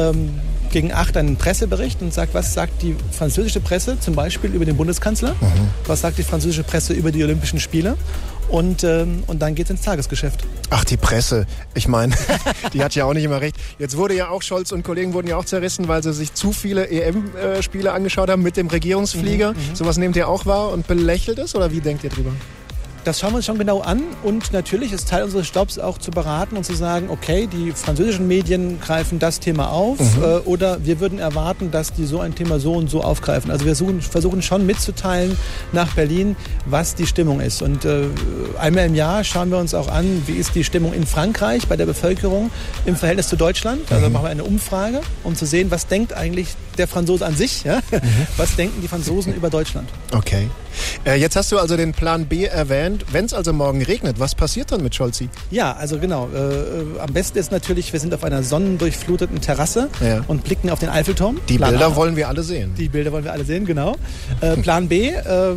I: gegen 8 einen Pressebericht und sagt, was sagt die französische Presse zum Beispiel über den Bundeskanzler? Was sagt die französische Presse über die Olympischen Spiele? Und dann geht's ins Tagesgeschäft.
B: Ach, die Presse. Ich meine, die hat ja auch nicht immer recht. Jetzt wurde ja auch, Scholz und Kollegen wurden ja auch zerrissen, weil sie sich zu viele EM-Spiele angeschaut haben mit dem Regierungsflieger. Sowas nehmt ihr auch wahr und belächelt es? Oder wie denkt ihr drüber?
I: Das schauen wir uns schon genau an und natürlich ist Teil unseres Jobs auch zu beraten und zu sagen, okay, die französischen Medien greifen das Thema auf oder wir würden erwarten, dass die so ein Thema so und so aufgreifen. Also wir versuchen schon mitzuteilen nach Berlin, was die Stimmung ist. Und einmal im Jahr schauen wir uns auch an, wie ist die Stimmung in Frankreich bei der Bevölkerung im Verhältnis zu Deutschland. Also machen wir eine Umfrage, um zu sehen, was denkt eigentlich der Franzose an sich, ja? Was denken die Franzosen über Deutschland.
B: Okay. Jetzt hast du also den Plan B erwähnt. Wenn es also morgen regnet, was passiert dann mit Scholzi?
I: Ja, also genau. Am besten ist natürlich, wir sind auf einer sonnendurchfluteten Terrasse und blicken auf den Eiffelturm.
B: Die Bilder wollen wir alle sehen.
I: Die Bilder wollen wir alle sehen, genau. Plan B,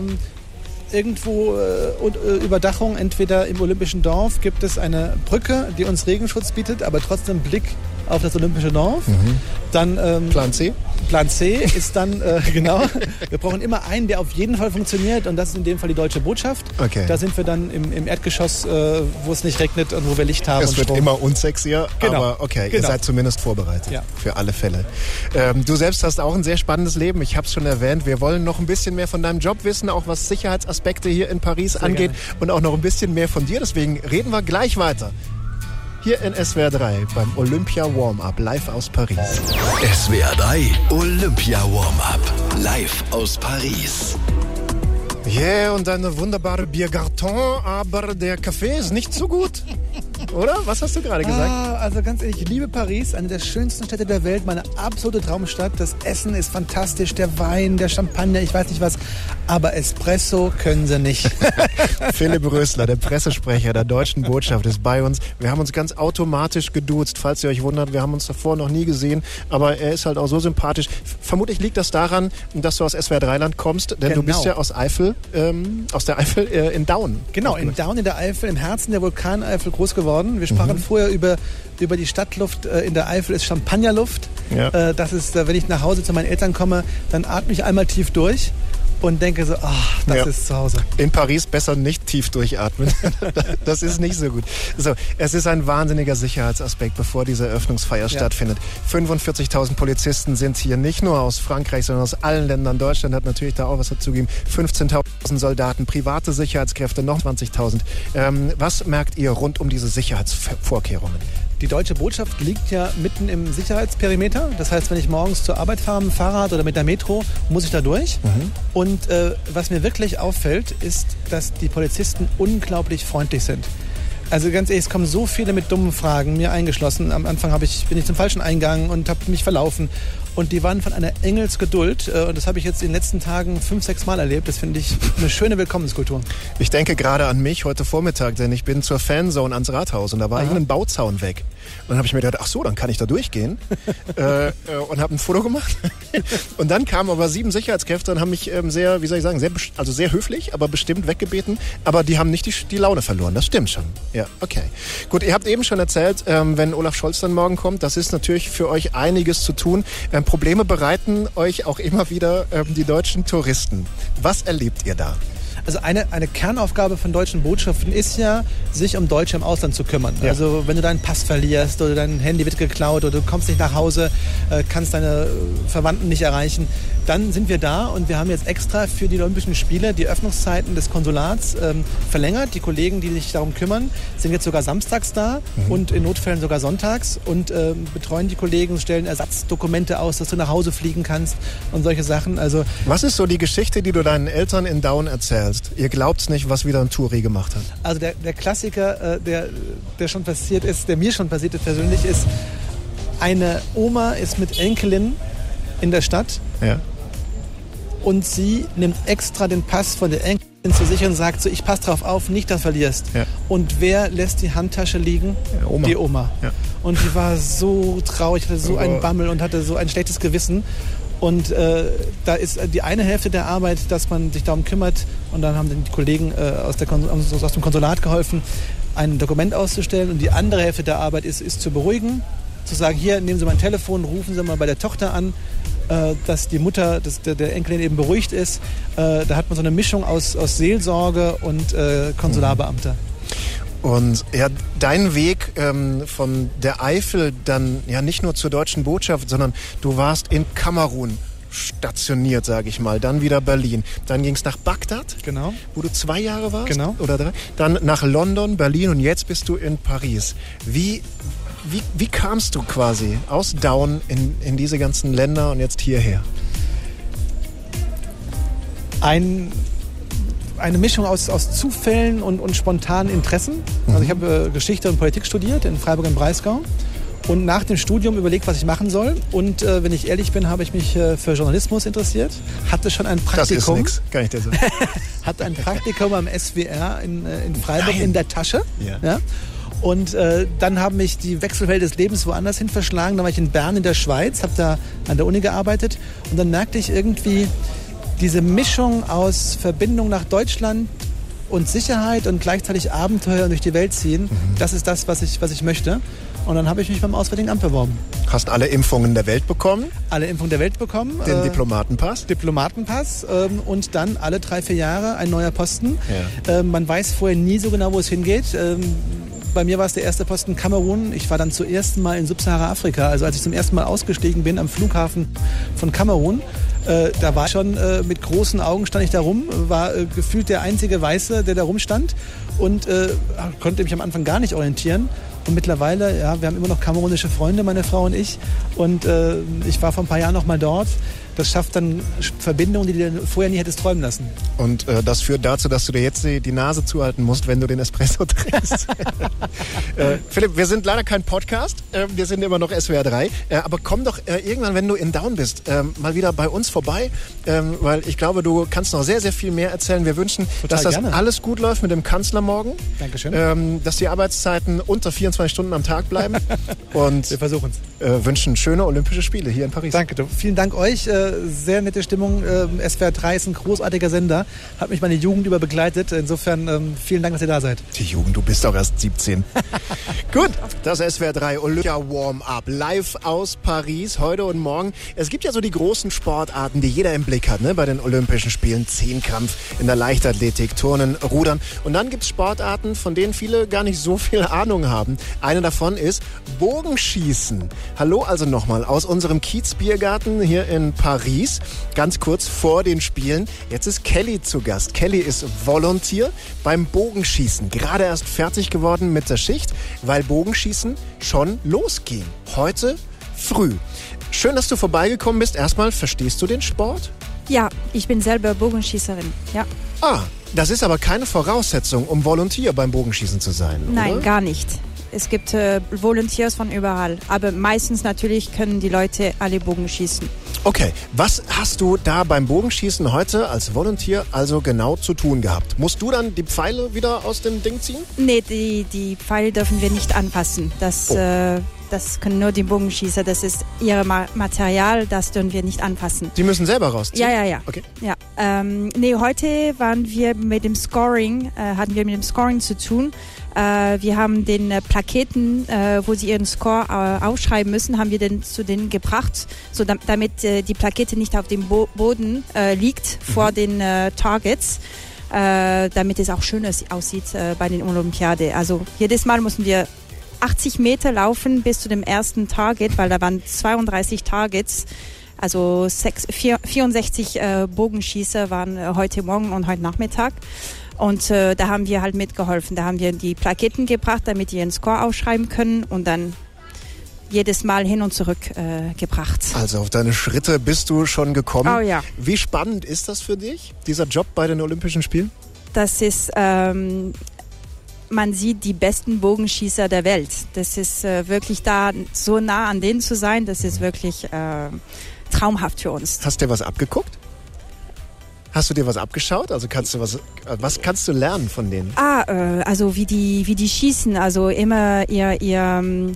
I: irgendwo Überdachung, entweder im Olympischen Dorf gibt es eine Brücke, die uns Regenschutz bietet, aber trotzdem Blick auf das Olympische Dorf. Dann
B: Plan C?
I: Plan C ist dann, genau, wir brauchen immer einen, der auf jeden Fall funktioniert und das ist in dem Fall die Deutsche Botschaft.
B: Okay.
I: Da sind wir dann im Erdgeschoss, wo es nicht regnet und wo wir Licht haben.
B: Es wird immer unsexier, aber okay, ihr seid zumindest vorbereitet für alle Fälle. Du selbst hast auch ein sehr spannendes Leben, ich habe es schon erwähnt. Wir wollen noch ein bisschen mehr von deinem Job wissen, auch was Sicherheitsaspekte hier in Paris angeht und auch noch ein bisschen mehr von dir. Deswegen reden wir gleich weiter. Hier in SWR 3 beim Olympia Warm-Up, live aus Paris.
A: SWR 3 Olympia Warm-Up, live aus Paris.
B: Yeah, und eine wunderbare Biergarten, aber der Kaffee ist nicht so gut. Oder? Was hast du gerade gesagt?
I: Also ganz ehrlich, ich liebe Paris, eine der schönsten Städte der Welt, meine absolute Traumstadt. Das Essen ist fantastisch, der Wein, der Champagner, ich weiß nicht was. Aber Espresso können sie nicht.
B: Philipp Rösler, der Pressesprecher der Deutschen Botschaft, ist bei uns. Wir haben uns ganz automatisch geduzt, falls ihr euch wundert. Wir haben uns davor noch nie gesehen, aber er ist halt auch so sympathisch. Vermutlich liegt das daran, dass du aus SWR-3-Land kommst, denn du bist ja aus der Eifel in Daun.
I: Genau, in Daun in der Eifel, im Herzen der Vulkaneifel groß geworden. Wir sprachen vorher über die Stadtluft. In der Eifel ist Champagnerluft. Ja. Das ist, wenn ich nach Hause zu meinen Eltern komme, dann atme ich einmal tief durch und denke so, das ist zu Hause.
B: In Paris besser nicht tief durchatmen. Das ist nicht so gut. So, es ist ein wahnsinniger Sicherheitsaspekt, bevor diese Eröffnungsfeier stattfindet. 45.000 Polizisten sind hier, nicht nur aus Frankreich, sondern aus allen Ländern. Deutschland hat natürlich da auch was dazugegeben. 15.000 Soldaten, private Sicherheitskräfte, noch 20.000. Was merkt ihr rund um diese Sicherheitsvorkehrungen?
I: Die Deutsche Botschaft liegt ja mitten im Sicherheitsperimeter. Das heißt, wenn ich morgens zur Arbeit fahre mit dem Fahrrad oder mit der Metro, muss ich da durch. Und was mir wirklich auffällt, ist, dass die Polizisten unglaublich freundlich sind. Also ganz ehrlich, es kommen so viele mit dummen Fragen, mir eingeschlossen. Am Anfang bin ich zum falschen Eingang und habe mich verlaufen. Und die waren von einer Engelsgeduld. Und das habe ich jetzt in den letzten Tagen 5-6 Mal erlebt. Das finde ich eine schöne Willkommenskultur.
B: Ich denke gerade an mich heute Vormittag, denn ich bin zur Fanzone ans Rathaus und da war irgendein Bauzaun weg. Und dann habe ich mir gedacht, ach so, dann kann ich da durchgehen. Und habe ein Foto gemacht. Und dann kamen aber 7 Sicherheitskräfte und haben mich sehr, wie soll ich sagen, sehr höflich, aber bestimmt weggebeten. Aber die haben nicht die Laune verloren. Das stimmt schon. Ja, okay. Gut, ihr habt eben schon erzählt, wenn Olaf Scholz dann morgen kommt, das ist natürlich für euch einiges zu tun. Probleme bereiten euch auch immer wieder die deutschen Touristen. Was erlebt ihr da?
I: Also eine Kernaufgabe von deutschen Botschaften ist ja, sich um Deutsche im Ausland zu kümmern. Ja. Also wenn du deinen Pass verlierst oder dein Handy wird geklaut oder du kommst nicht nach Hause, kannst deine Verwandten nicht erreichen, dann sind wir da und wir haben jetzt extra für die Olympischen Spiele die Öffnungszeiten des Konsulats verlängert. Die Kollegen, die sich darum kümmern, sind jetzt sogar samstags da und in Notfällen sogar sonntags und betreuen die Kollegen, stellen Ersatzdokumente aus, dass du nach Hause fliegen kannst und solche Sachen. Also
B: was ist so die Geschichte, die du deinen Eltern in Daun erzählst? Ihr glaubt's nicht, was wieder ein Touri gemacht hat.
I: Also der Klassiker, der schon passiert ist, der mir schon passiert ist persönlich, ist, eine Oma ist mit Enkelin in der Stadt und sie nimmt extra den Pass von der Enkelin zu sich und sagt so, ich passe drauf auf, nicht das verlierst. Ja. Und wer lässt die Handtasche liegen? Ja, Oma. Die Oma. Ja. Und die war so traurig, hatte so einen Bammel und hatte so ein schlechtes Gewissen. Und da ist die eine Hälfte der Arbeit, dass man sich darum kümmert. Und dann haben die Kollegen aus dem Konsulat geholfen, ein Dokument auszustellen. Und die andere Hälfte der Arbeit ist zu beruhigen, zu sagen, hier, nehmen Sie mein Telefon, rufen Sie mal bei der Tochter an, dass die Mutter der Enkelin eben beruhigt ist. Da hat man so eine Mischung aus Seelsorge und Konsularbeamter.
B: Und ja, dein Weg von der Eifel dann ja nicht nur zur Deutschen Botschaft, sondern du warst in Kamerun stationiert, sage ich mal. Dann wieder Berlin. Dann ging es nach Bagdad,
I: genau,
B: wo du 2 Jahre warst,
I: genau,
B: oder 3. Dann nach London, Berlin und jetzt bist du in Paris. Wie kamst du quasi aus Daun in diese ganzen Länder und jetzt hierher?
I: Eine Mischung aus Zufällen und spontanen Interessen. Also ich habe Geschichte und Politik studiert in Freiburg im Breisgau und nach dem Studium überlegt, was ich machen soll. Und wenn ich ehrlich bin, habe ich mich für Journalismus interessiert. Hatte schon ein Praktikum.
B: Das ist nix, kann ich dir sagen.
I: Hatte ein Praktikum am SWR in Freiburg in der Tasche. Ja. Und dann haben mich die Wechselwelt des Lebens woanders hin verschlagen. Dann war ich in Bern in der Schweiz, habe da an der Uni gearbeitet. Und dann merkte ich irgendwie, diese Mischung aus Verbindung nach Deutschland und Sicherheit und gleichzeitig Abenteuer und durch die Welt ziehen, das ist das, was ich möchte. Und dann habe ich mich beim Auswärtigen Amt beworben.
B: Hast alle Impfungen der Welt bekommen?
I: Alle Impfungen der Welt bekommen.
B: Den Diplomatenpass?
I: Diplomatenpass und dann alle 3-4 Jahre ein neuer Posten.
B: Ja.
I: Man weiß vorher nie so genau, wo es hingeht. Bei mir war es der erste Posten Kamerun. Ich war dann zum ersten Mal in Subsahara-Afrika. Also als ich zum ersten Mal ausgestiegen bin am Flughafen von Kamerun, da war ich schon mit großen Augen, stand ich da rum, war gefühlt der einzige Weiße, der da rumstand und konnte mich am Anfang gar nicht orientieren. Und mittlerweile, ja, wir haben immer noch kamerunische Freunde, meine Frau und ich. Und ich war vor ein paar Jahren noch mal dort. Das schafft dann Verbindungen, die du dir vorher nie hättest träumen lassen.
B: Und das führt dazu, dass du dir jetzt die Nase zuhalten musst, wenn du den Espresso trinkst. Philipp, wir sind leider kein Podcast. Wir sind immer noch SWR 3. Aber komm doch irgendwann, wenn du in Down bist, mal wieder bei uns vorbei. Weil ich glaube, du kannst noch sehr, sehr viel mehr erzählen. Wir wünschen, dass das alles gut läuft mit dem Kanzler morgen.
I: Dankeschön.
B: Dass die Arbeitszeiten unter 24 Stunden am Tag bleiben. Und
I: wir versuchen es.
B: Wünschen schöne Olympische Spiele hier in Paris.
I: Danke. Vielen Dank euch. Sehr nette Stimmung. SWR 3 ist ein großartiger Sender. Hat mich meine Jugend über begleitet. Insofern vielen Dank, dass ihr da seid.
B: Die Jugend, du bist auch erst 17. Gut, das SWR 3 Olympia Warm-Up. Live aus Paris, heute und morgen. Es gibt ja so die großen Sportarten, die jeder im Blick hat, ne? Bei den Olympischen Spielen. Zehnkampf in der Leichtathletik, Turnen, Rudern. Und dann gibt es Sportarten, von denen viele gar nicht so viel Ahnung haben. Eine davon ist Bogenschießen. Hallo also nochmal aus unserem Kiez-Biergarten hier in Paris. Ganz kurz vor den Spielen. Jetzt ist Kelly zu Gast. Kelly ist Volunteer beim Bogenschießen. Gerade erst fertig geworden mit der Schicht, weil Bogenschießen schon losging. Heute früh. Schön, dass du vorbeigekommen bist. Erstmal, verstehst du den Sport?
J: Ja, ich bin selber Bogenschießerin. Ja.
B: Das ist aber keine Voraussetzung, um Volunteer beim Bogenschießen zu sein,
J: Nein,
B: oder?
J: gar nicht. Es gibt Volunteers von überall. Aber meistens natürlich können die Leute alle Bogen schießen.
B: Okay, was hast du da beim Bogenschießen heute als Volunteer also genau zu tun gehabt? Musst du dann die Pfeile wieder aus dem Ding ziehen?
J: Nee, die Pfeile dürfen wir nicht anfassen. Das können nur die Bogenschießer. Das ist ihr Material, das dürfen wir nicht anfassen.
B: Die müssen selber rausziehen?
J: Ja.
B: Okay.
J: Ja. Heute waren wir mit dem Scoring, hatten wir mit dem Scoring zu tun. Wir haben den Plaketen, wo sie ihren Score aufschreiben müssen, haben wir den zu denen gebracht, so damit die Plakette nicht auf dem Boden liegt vor den Targets, damit es auch schön aussieht bei den Olympiade. Also jedes Mal mussten wir 80 Meter laufen bis zu dem ersten Target, weil da waren 32 Targets. Also 64 Bogenschießer waren heute Morgen und heute Nachmittag. Und da haben wir halt mitgeholfen. Da haben wir die Plaketten gebracht, damit die ihren Score aufschreiben können und dann jedes Mal hin und zurück gebracht.
B: Also auf deine Schritte bist du schon gekommen.
J: Oh ja.
B: Wie spannend ist das für dich, dieser Job bei den Olympischen Spielen?
J: Das ist, man sieht die besten Bogenschießer der Welt. Das ist wirklich da, so nah an denen zu sein, das ist wirklich traumhaft für uns.
B: Hast du dir was abgeguckt? Hast du dir was abgeschaut? Also was kannst du lernen von denen?
J: Also wie die schießen, also immer ihr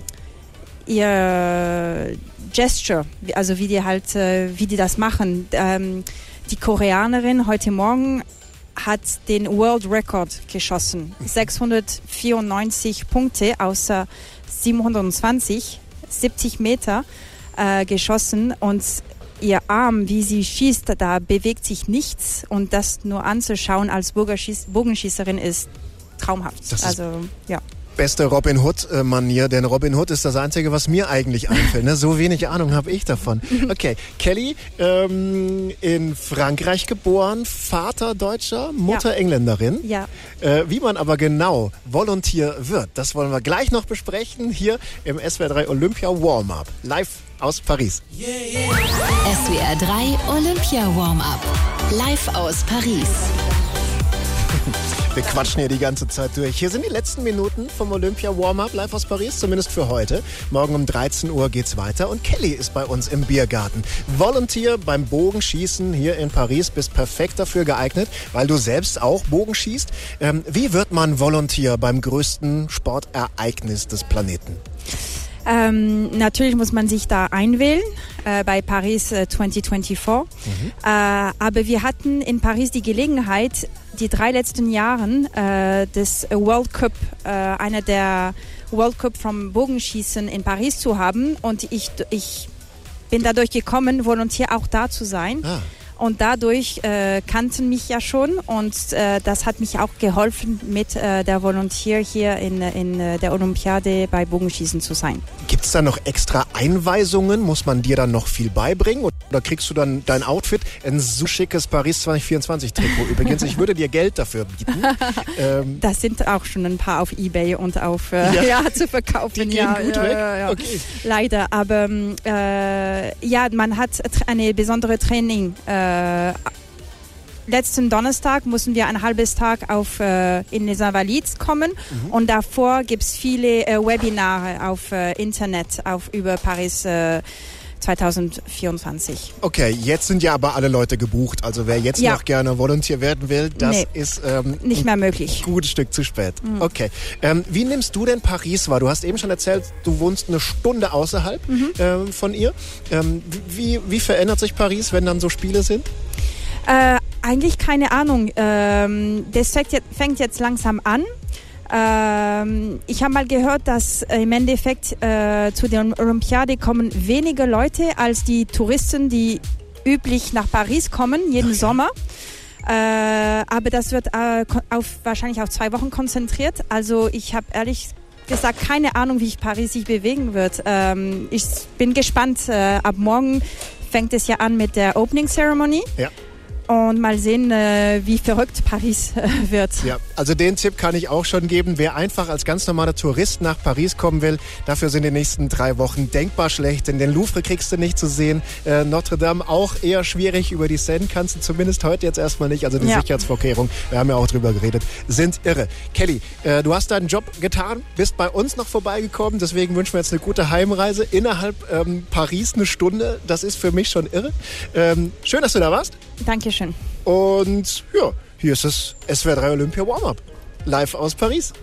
J: Gesture, also wie die das machen. Die Koreanerin heute Morgen hat den World Record geschossen. 694 Punkte aus 720, 70 Meter geschossen und ihr Arm, wie sie schießt, da bewegt sich nichts und das nur anzuschauen als Bogenschießerin ist traumhaft. Beste
B: Robin Hood-Manier, denn Robin Hood ist das Einzige, was mir eigentlich einfällt. Ne? So wenig Ahnung habe ich davon. Okay, Kelly, in Frankreich geboren, Vater Deutscher, Mutter Engländerin.
J: Ja.
B: Wie man aber genau Volunteer wird, das wollen wir gleich noch besprechen, hier im SWR 3 Olympia Warm-Up, live aus Paris.
C: SWR 3 Olympia Warm-Up, live aus Paris.
B: Wir quatschen hier die ganze Zeit durch. Hier sind die letzten Minuten vom Olympia Warm-Up live aus Paris, zumindest für heute. Morgen um 13 Uhr geht's weiter und Kelly ist bei uns im Biergarten. Volunteer beim Bogenschießen hier in Paris, bist perfekt dafür geeignet, weil du selbst auch Bogen schießt. Wie wird man Volunteer beim größten Sportereignis des Planeten?
J: Natürlich muss man sich da einwählen bei Paris 2024. Aber wir hatten in Paris die Gelegenheit, die 3 letzten Jahren des World Cup, einer der World Cup vom Bogenschießen in Paris zu haben. Und ich bin dadurch gekommen, Volontär auch da zu sein. Und dadurch kannten mich ja schon und das hat mich auch geholfen, mit der Volontär hier in der Olympiade bei Bogenschießen zu sein.
B: Gibt es da noch extra Einweisungen? Muss man dir dann noch viel beibringen? Oder kriegst du dann dein Outfit? Ein so schickes Paris 2024 Trikot übrigens. Ich würde dir Geld dafür bieten.
J: Das sind auch schon ein paar auf eBay und auf zu verkaufen.
B: Die gehen gut weg?
J: Ja.
B: Okay.
J: Leider, aber man hat eine besondere Training. Letzten Donnerstag mussten wir ein halbes Tag in Les Invalides kommen und davor gibt es viele Webinare auf Internet über Paris 2024.
B: Okay, jetzt sind ja aber alle Leute gebucht. Also wer jetzt noch gerne Volontär werden will, das ist
J: nicht mehr möglich.
B: Ein gutes Stück zu spät. Okay. Wie nimmst du denn Paris wahr? Du hast eben schon erzählt, du wohnst eine Stunde außerhalb von ihr. Wie verändert sich Paris, wenn dann so Spiele sind?
J: Eigentlich keine Ahnung. Das fängt jetzt langsam an. Ich habe mal gehört, dass im Endeffekt zu der Olympiade kommen weniger Leute als die Touristen, die üblich nach Paris kommen, jeden Sommer. Aber das wird wahrscheinlich auf 2 Wochen konzentriert. Also ich habe ehrlich gesagt keine Ahnung, wie Paris sich bewegen wird. Ich bin gespannt. Ab morgen fängt es ja an mit der Opening Ceremony. Ja. Und mal sehen, wie verrückt Paris wird. Ja,
B: also den Tipp kann ich auch schon geben. Wer einfach als ganz normaler Tourist nach Paris kommen will, dafür sind die nächsten 3 Wochen denkbar schlecht. Denn den Louvre kriegst du nicht zu sehen. Notre Dame auch eher schwierig. Über die Seine kannst du zumindest heute jetzt erstmal nicht. Also die Sicherheitsvorkehrungen, wir haben ja auch drüber geredet, sind irre. Kelly, du hast deinen Job getan, bist bei uns noch vorbeigekommen. Deswegen wünschen wir jetzt eine gute Heimreise innerhalb Paris, eine Stunde. Das ist für mich schon irre. Schön, dass du da warst.
J: Dankeschön.
B: Und ja, hier ist das SWR 3 Olympia Warm-Up. Live aus Paris.